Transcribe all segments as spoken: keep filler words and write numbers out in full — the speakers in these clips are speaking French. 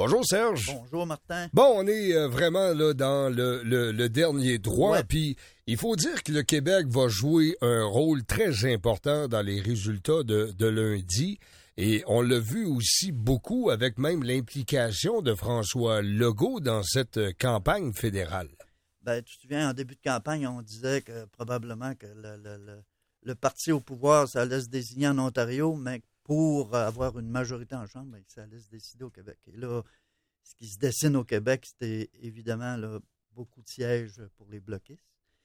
Bonjour Serge. Bonjour Martin. Bon, on est euh, vraiment là dans le, le, le dernier droit, puis ouais. Il faut dire que le Québec va jouer un rôle très important dans les résultats de, de lundi. Et on l'a vu aussi beaucoup avec même l'implication de François Legault dans cette campagne fédérale. Ben, tu te souviens, en début de campagne, on disait que probablement que le, le, le, le parti au pouvoir, ça allait se désigner en Ontario, mais pour avoir une majorité en Chambre, ben, ça allait se décider au Québec. Et là, ce qui se dessine au Québec, c'était évidemment là, beaucoup de sièges pour les bloquistes.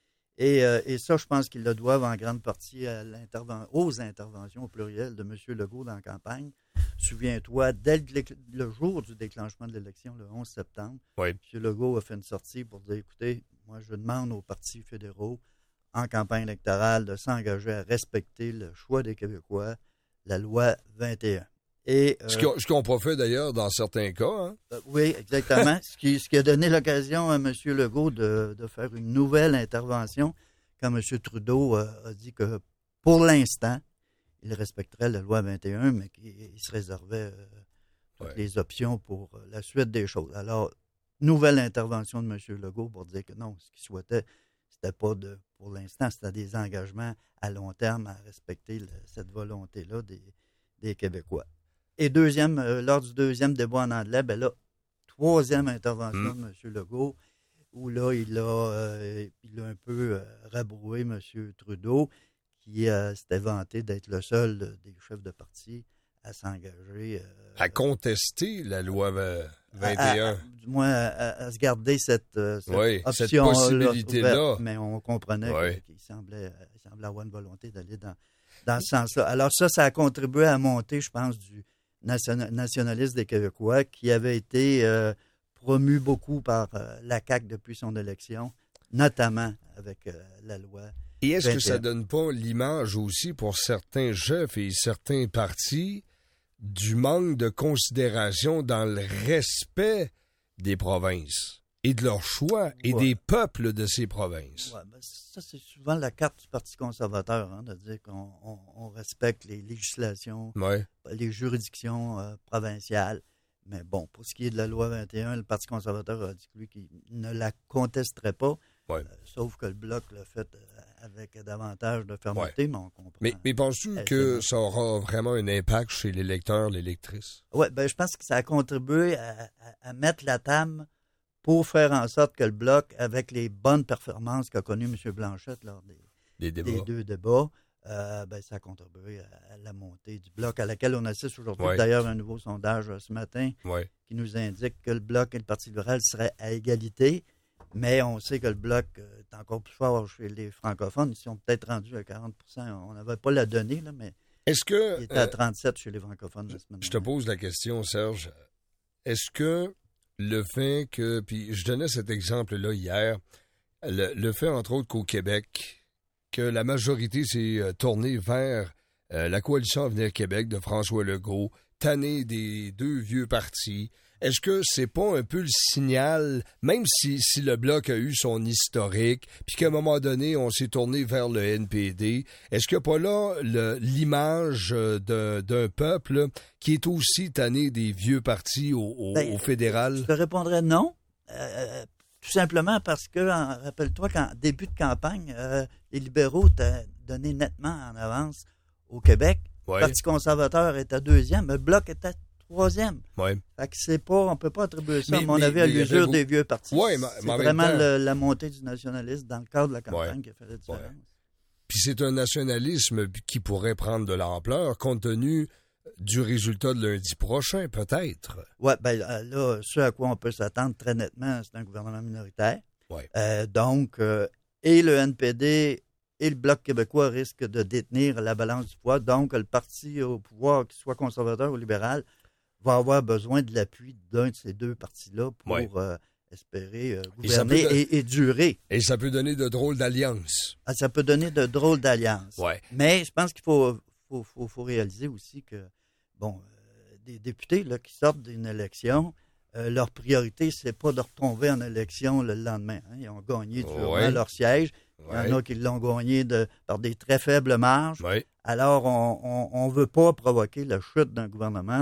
Et, euh, et ça, je pense qu'ils le doivent en grande partie à l'interven- aux interventions au pluriel de M. Legault dans la campagne. Souviens-toi, dès le, le jour du déclenchement de l'élection, le onze septembre, oui. M. Legault a fait une sortie pour dire, écoutez, moi, je demande aux partis fédéraux en campagne électorale de s'engager à respecter le choix des Québécois, la loi vingt et un. Et, euh, ce qu'ils n'ont pas fait d'ailleurs dans certains cas. Hein? Euh, oui, exactement. ce, qui, ce qui a donné l'occasion à M. Legault de, de faire une nouvelle intervention quand M. Trudeau euh, a dit que pour l'instant, il respecterait la loi vingt et un, mais qu'il se réservait euh, toutes ouais. les options pour euh, la suite des choses. Alors, nouvelle intervention de M. Legault pour dire que non, ce qu'il souhaitait, c'était pas de, pour l'instant, c'était des engagements à long terme à respecter le, cette volonté-là des, des Québécois. Et deuxième, euh, lors du deuxième débat en anglais, ben là, troisième intervention mmh. de M. Legault, où là, il a, euh, il a un peu euh, rabroué M. Trudeau, qui euh, s'était vanté d'être le seul euh, des chefs de parti à s'engager. Euh, à contester la loi vingt et un. À, à, du moins, à, à se garder cette, cette oui, option cette possibilité-là. Ouverte, mais on comprenait oui. qu'il semblait, il semblait avoir une volonté d'aller dans, dans ce sens-là. Alors ça, ça a contribué à monter, je pense, du nationaliste des Québécois, qui avait été euh, promu beaucoup par euh, la C A Q depuis son élection, notamment avec euh, la loi. Et est-ce vingt et un. Que ça donne pas l'image aussi pour certains chefs et certains partis du manque de considération dans le respect des provinces et de leurs choix et ouais. des peuples de ces provinces? Ouais, ben ça, c'est souvent la carte du Parti conservateur, hein, de dire qu'on on, on respecte les législations, ouais. les juridictions euh, provinciales. Mais bon, pour ce qui est de la loi vingt et un, le Parti conservateur a dit lui qu'il ne la contesterait pas, ouais. euh, sauf que le Bloc l'a fait euh, avec davantage de fermeté, ouais. mais on comprend. Mais, mais penses-tu euh, que ça aura vraiment un impact chez les lecteurs, les lectrices? Oui, ben, je pense que ça a contribué à, à, à mettre la table pour faire en sorte que le Bloc, avec les bonnes performances qu'a connues M. Blanchette lors des, des, débats. des deux débats, euh, ben, ça a contribué à, à la montée du Bloc, à laquelle on assiste aujourd'hui. Ouais. D'ailleurs, un nouveau sondage ce matin ouais. qui nous indique que le Bloc et le Parti libéral seraient à égalité, mais on sait que le Bloc est encore plus fort chez les francophones. Ils sont peut-être rendus à quarante pour cent. On n'avait pas la donnée, là, mais Est-ce que, il était à trente-sept chez les francophones la semaine Je te pose la question, Serge. Est-ce que le fait que, puis je donnais cet exemple-là hier, le, le fait, entre autres, qu'au Québec, que la majorité s'est tournée vers euh, la coalition Avenir Québec de François Legault, tanné des deux vieux partis, est-ce que c'est pas un peu le signal, même si, si le Bloc a eu son historique, puis qu'à un moment donné, on s'est tourné vers le N P D, est-ce qu'il n'y a pas là le, l'image de, d'un peuple qui est aussi tanné des vieux partis au, au, ben, au fédéral? Je te répondrais non. Euh, tout simplement parce que, en, rappelle-toi qu'en début de campagne, euh, les libéraux t'ont donné nettement en avance au Québec. Ouais. Le Parti conservateur était deuxième, le Bloc était troisième. Ouais. Fait que c'est pas, on peut pas attribuer ça, mais, à mon mais, avis, à l'usure beau... des vieux partis. Ouais, mais, c'est mais vraiment temps... le, la montée du nationalisme dans le cadre de la campagne ouais. qui a fait la différence. Ouais. Puis c'est un nationalisme qui pourrait prendre de l'ampleur compte tenu du résultat de lundi prochain, peut-être. Oui, bien là, ce à quoi on peut s'attendre très nettement, c'est un gouvernement minoritaire. Ouais. Euh, donc, euh, et le N P D et le Bloc québécois risquent de détenir la balance du poids. Donc, le parti au pouvoir, qu'il soit conservateur ou libéral, va avoir besoin de l'appui d'un de ces deux partis-là pour ouais. euh, espérer euh, gouverner et, et, et durer. Et ça peut donner de drôles d'alliances. Ah, ça peut donner de drôles d'alliances. Ouais. Mais je pense qu'il faut, faut, faut, faut réaliser aussi que, bon, euh, des députés là, qui sortent d'une élection, euh, leur priorité, c'est pas de retomber en élection le lendemain. Hein. Ils ont gagné durement ouais. leur siège. Il y en ouais. a qui l'ont gagné de, par des très faibles marges. Ouais. Alors, on ne veut pas provoquer la chute d'un gouvernement dans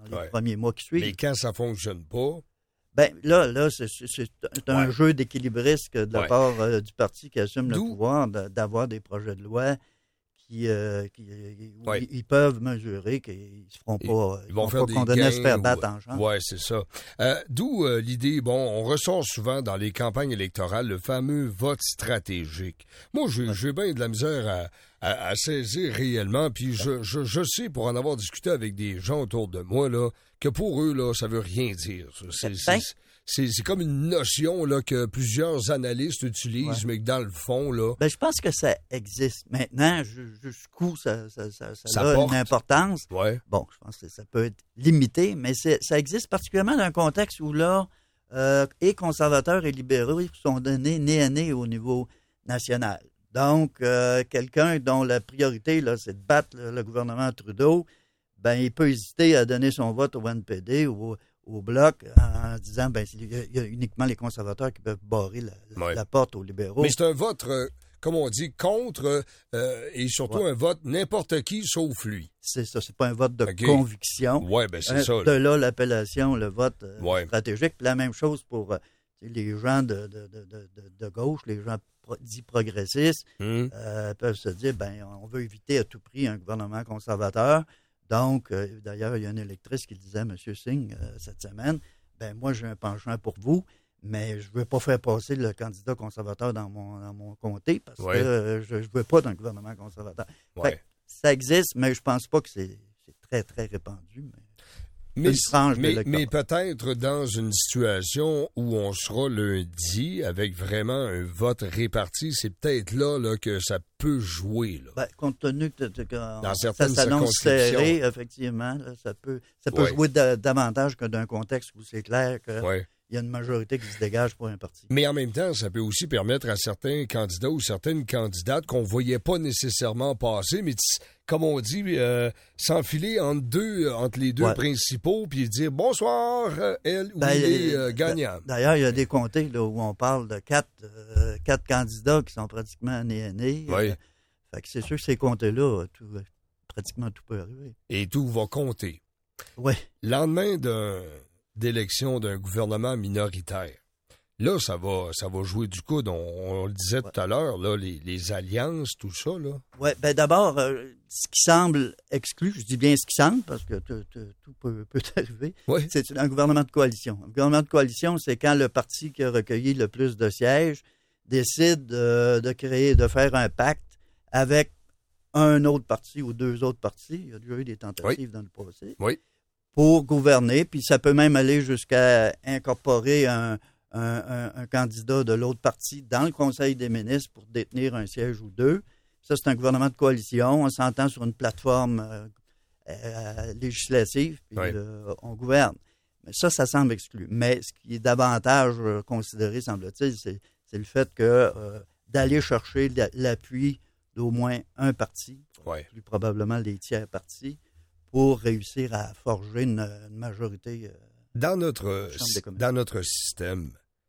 les ouais. premiers mois qui suivent. Mais quand ça ne fonctionne pas... Ben là, là c'est, c'est, c'est un ouais. jeu d'équilibriste de la ouais. part euh, du parti qui assume D'où... le pouvoir de, d'avoir des projets de loi qui, euh, qui ouais. ils, ils peuvent mesurer qu'ils ne se feront pas, ils, ils vont, vont faire pas condamner à se faire battre ou... en chambre. Oui, c'est ça. Euh, d'où euh, l'idée, bon, on ressort souvent dans les campagnes électorales le fameux vote stratégique. Moi, j'ai, ouais. j'ai bien de la misère à, à, à saisir réellement, puis je, je, je sais, pour en avoir discuté avec des gens autour de moi, là, que pour eux, là, ça veut rien dire. C'est, c'est, c'est, c'est comme une notion là, que plusieurs analystes utilisent, ouais. mais que dans le fond, là... Ben, je pense que ça existe. Maintenant, jusqu'où ça, ça, ça, ça, ça a porte. Une importance. Ouais. Bon, je pense que ça peut être limité, mais c'est, ça existe particulièrement dans un contexte où là, euh, et conservateurs et libéraux sont donnés nez à nez au niveau national. Donc, euh, quelqu'un dont la priorité, là, c'est de battre le, le gouvernement Trudeau, ben, il peut hésiter à donner son vote au N P D ou au, au Bloc en, en disant ben il y a uniquement les conservateurs qui peuvent barrer la, la, ouais. la porte aux libéraux. Mais c'est un vote, euh, comme on dit, contre euh, et surtout ouais. un vote n'importe qui sauf lui. C'est ça, c'est pas un vote de okay. conviction. Oui, ben c'est euh, ça. De là l'appellation, le vote euh, ouais. stratégique. Puis la même chose pour euh, les gens de, de, de, de, de gauche, les gens pro, dits progressistes, mmh. euh, peuvent se dire ben on veut éviter à tout prix un gouvernement conservateur. Donc, euh, d'ailleurs, il y a une électrice qui disait à M. Singh euh, cette semaine, ben moi, j'ai un penchant pour vous, mais je ne veux pas faire passer le candidat conservateur dans mon, dans mon comté parce ouais. que euh, je ne veux pas d'un gouvernement conservateur. Ouais. Fait, ça existe, mais je ne pense pas que c'est, c'est très, très répandu. Mais... Mais, mais, mais peut-être dans une situation où on sera lundi avec vraiment un vote réparti, c'est peut-être là, là que ça peut jouer. Là. Ben, compte tenu que, que, que dans certaines ça s'annonce serré, effectivement, là, ça peut, ça peut ouais. jouer da- davantage que d'un contexte où c'est clair qu'il ouais. y a une majorité qui se dégage pour un parti. Mais en même temps, ça peut aussi permettre à certains candidats ou certaines candidates qu'on ne voyait pas nécessairement passer, mais t- comme on dit, euh, s'enfiler entre deux, entre les deux ouais. principaux, puis dire bonsoir, elle ou ben, il est euh, gagnant. D'ailleurs, il y a des comtés là, où on parle de quatre, euh, quatre candidats qui sont pratiquement nez à nez. Oui. Euh, fait que c'est sûr que ces comtés-là, tout, pratiquement tout peut arriver. Et tout va compter. Oui. Lendemain d'un, d'élection d'un gouvernement minoritaire, là, ça va, ça va jouer du coude. On, on le disait ouais. tout à l'heure, là, les, les alliances, tout ça, là. Oui, bien d'abord, euh, ce qui semble exclu, je dis bien ce qui semble, parce que t- t- tout peut, peut arriver, ouais. c'est un gouvernement de coalition. Un gouvernement de coalition, c'est quand le parti qui a recueilli le plus de sièges décide euh, de créer, de faire un pacte avec un autre parti ou deux autres partis. Il y a déjà eu des tentatives oui. dans le passé. Oui. Pour gouverner, puis ça peut même aller jusqu'à incorporer un Un, un, un candidat de l'autre parti dans le Conseil des ministres pour détenir un siège ou deux. Ça, c'est un gouvernement de coalition. On s'entend sur une plateforme euh, euh, législative, puis oui. euh, on gouverne. Mais ça, ça semble exclu. Mais ce qui est davantage euh, considéré, semble-t-il, c'est, c'est le fait que euh, d'aller chercher l'appui d'au moins un parti, oui. plus probablement les tiers partis, pour réussir à forger une, une majorité. Euh, dans notre, dans notre système,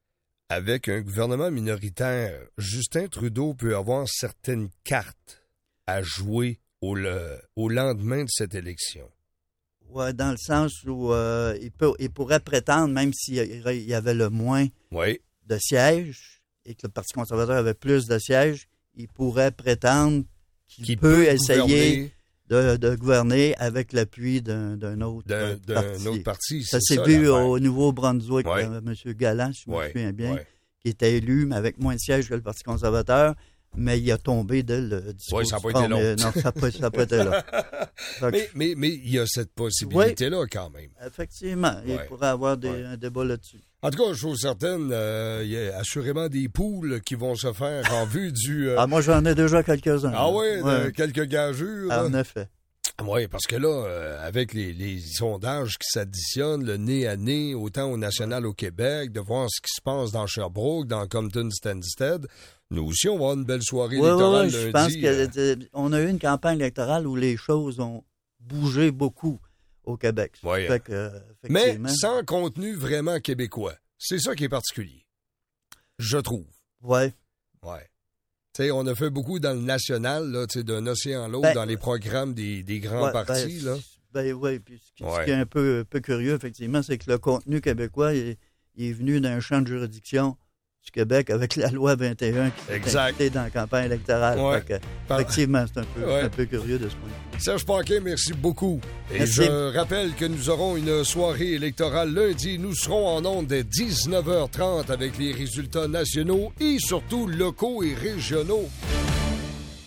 avec un gouvernement minoritaire, Justin Trudeau peut avoir certaines cartes à jouer au, le, au lendemain de cette élection. Oui, dans le sens où euh, il, peut, il pourrait prétendre, même s'il y avait le moins oui. de sièges et que le Parti conservateur avait plus de sièges, il pourrait prétendre qu'il, qu'il peut, peut essayer de, de gouverner avec l'appui d'un, d'un, autre, d'un, parti. d'un autre parti. Ça c'est s'est ça, vu l'affaire. Au Nouveau-Brunswick, ouais. euh, M. Galland, si je ouais. me souviens bien, ouais. qui était élu, mais avec moins de sièges que le Parti conservateur, mais il a tombé dès le discours. Oui, ça n'a pas été long. Mais, non, ça n'a pas, pas été long. mais, mais, mais il y a cette possibilité-là oui, quand même. Effectivement, ouais. il pourrait y avoir des, ouais. un débat là-dessus. En tout cas, chose certaine, euh, il y a assurément des poules qui vont se faire en vue du... Euh... Ah, moi, j'en ai déjà quelques-uns. Ah oui, ouais. quelques gageurs. Ah, en effet. Oui, parce que là, euh, avec les, les sondages qui s'additionnent, le nez à nez, autant au national au Québec, de voir ce qui se passe dans Sherbrooke, dans Compton-Stanstead, nous aussi, on va avoir une belle soirée oui, électorale oui, lundi. Je pense qu'on euh... a eu une campagne électorale où les choses ont bougé beaucoup au Québec. Oui, fait que, mais sans contenu vraiment québécois. C'est ça qui est particulier, je trouve. Oui. Oui. T'sais, on a fait beaucoup dans le national, là, d'un océan à l'autre, ben, dans les programmes des, des grands ouais, partis. Ben, là. Ben oui, puis ce qui, Ouais. ce qui est un peu, un peu curieux, effectivement, c'est que le contenu québécois il, il est venu d'un champ de juridiction du Québec avec la loi vingt et un qui est invitée dans la campagne électorale. Ouais. Fait que, Par... effectivement, c'est un peu, ouais. un peu curieux de ce point de vue. Serge Paquin, merci beaucoup. Et merci. je rappelle que nous aurons une soirée électorale lundi. Nous serons en ondes dès dix-neuf heures trente avec les résultats nationaux et surtout locaux et régionaux.